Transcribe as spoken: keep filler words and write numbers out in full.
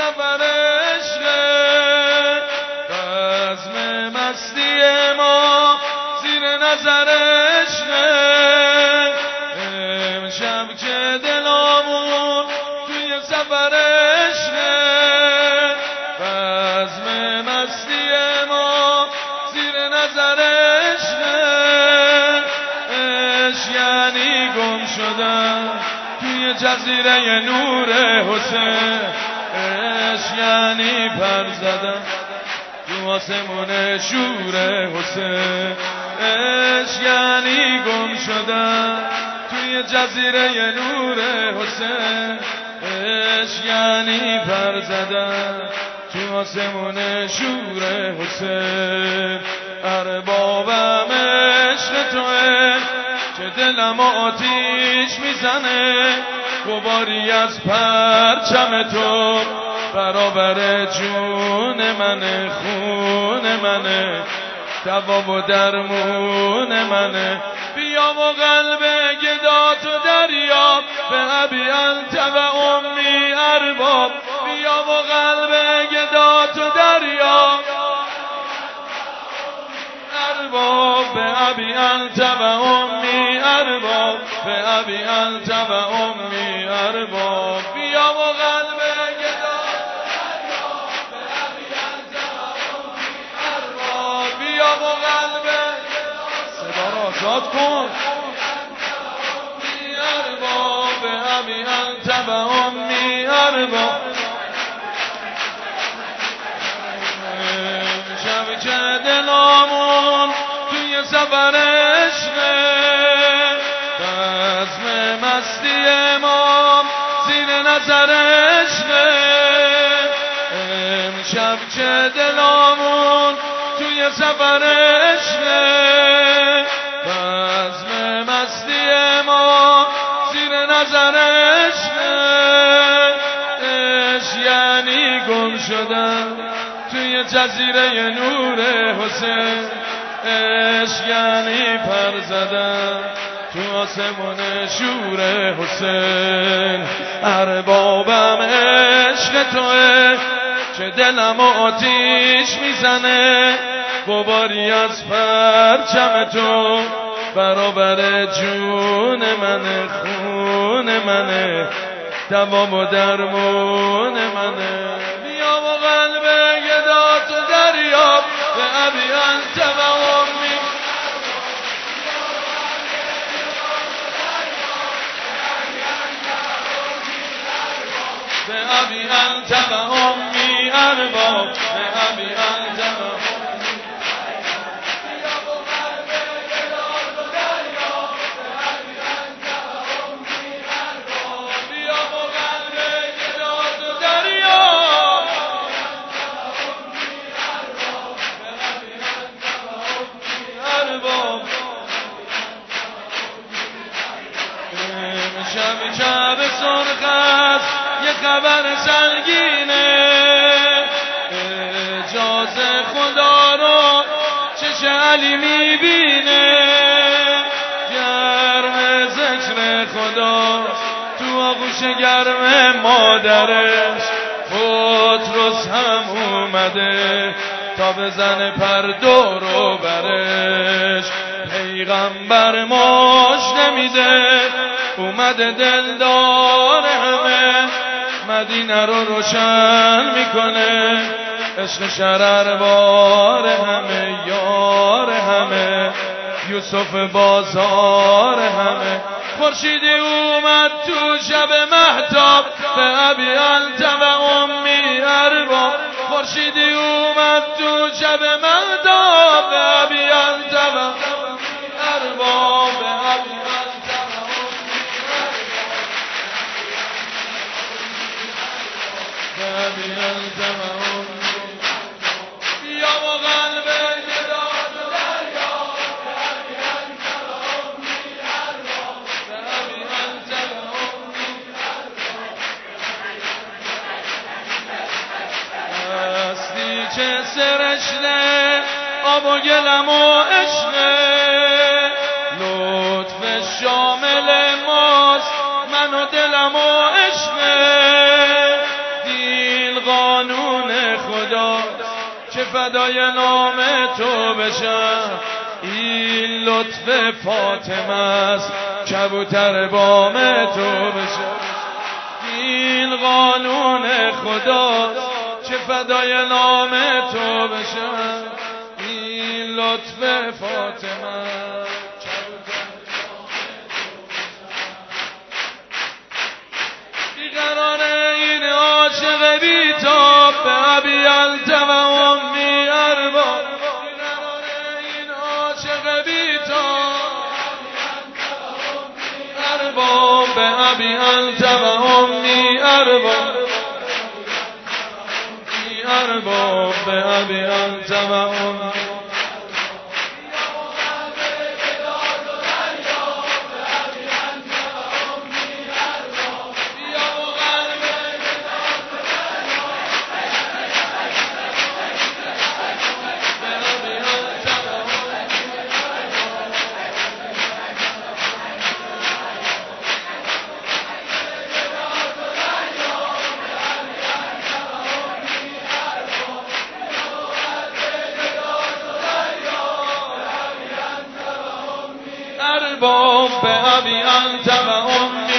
سفر عشقه بزم مستی ما زیر نظر عشقه امشب که دلامون توی سفر عشقه بزم مستی ما زیر نظر عشقه عشق یعنی گم شدن توی جزیره نور حسین عشق یعنی پر زدن تو آسمون شور حسین عشق یعنی گم شدن توی جزیره نور حسین عشق یعنی پر زدن تو آسمون شور حسین اربابم عشق توه که دلم آتیش میزنه غباری از پرچم تو برابر جون منه خون منه دوا و درمون منه بیا و قلب گدا تو دریا به ابی انت و امی ارباب بیا و قلب گدا تو دریا ارباب به ابی انت و امی ارباب به ابی انت و امی ارباب بیا و قلب گدا به ابی انت و امی ارباب بیا و قلب صدا را آزاد کن امی ارباب به ابی انت و امی ارباب شب که دلامون توی سفر عشقه بزم مستی ما زیر نظر عشقه امشب که دلامون توی سفر عشقه بزم مستی ما زیر نظر عشقه عشق یعنی گم شدن توی جزیره نور حسین عشق یعنی پر زدن تو آسمون شور حسین اربابم عشق توه که دلم آتیش میزنه غباری از پرچم تو برابر جون منه خون منه دوا و درمون منه بیا و قلب گدا تو دریا به ابی انت و امی به ابی انت و امی ارباب به ابی انت و شب شب سرخ است یه خبر سنگینه اجازه خدا رو چش علی میبینه گرم ذکر خدا تو آغوش گرم مادرش پتروس هم اومده تا بزنه پر دور برش پیغمبر ماش نمیده اومده دلدار همه مدینه رو روشن میکنه عشق شرر بار همه یار همه یوسف بازار همه خورشیدی اومد تو شب مهتاب به ابی انت و امی ارباب خورشیدی اومد تو شب مهتاب به ابی انت و ارباب به ابی بیا و قلب گدا تو دریا به ابی انت و امی ارباب به ابی انت و امی ارباب هستی چه سرشته آب و گلم و عشقه لطف شامل ماست من و دلم و عشقه دیل غار خدا که فدای نام تو بشم. این لطف فاطمه است کبوتر بام تو بشم. این قانون خدا که فدای نام تو بشم. این لطف فاطمه بیقرار این عاشق بیتاب به ابی انت و امی ارباب. بیقرار این عاشق بیتاب ارباب به ابی انت و امی ارباب. ارباب به ابی انت و امی ارباب به ابی انت و امی